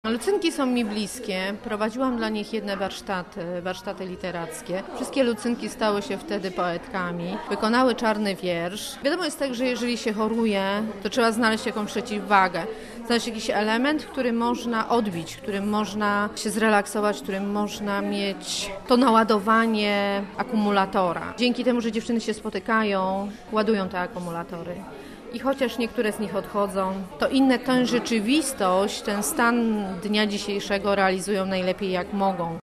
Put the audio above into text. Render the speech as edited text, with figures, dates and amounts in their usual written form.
Lucynki są mi bliskie. Prowadziłam dla nich jedne warsztaty literackie. Wszystkie lucynki stały się wtedy poetkami. Wykonały czarny wiersz. Wiadomo jest tak, że jeżeli się choruje, to trzeba znaleźć jakąś przeciwwagę. Znaleźć jakiś element, który można odbić, którym można się zrelaksować, którym można mieć to naładowanie akumulatora. Dzięki temu, że dziewczyny się spotykają, ładują te akumulatory. I chociaż niektóre z nich odchodzą, to inne tę rzeczywistość, ten stan dnia dzisiejszego realizują najlepiej jak mogą.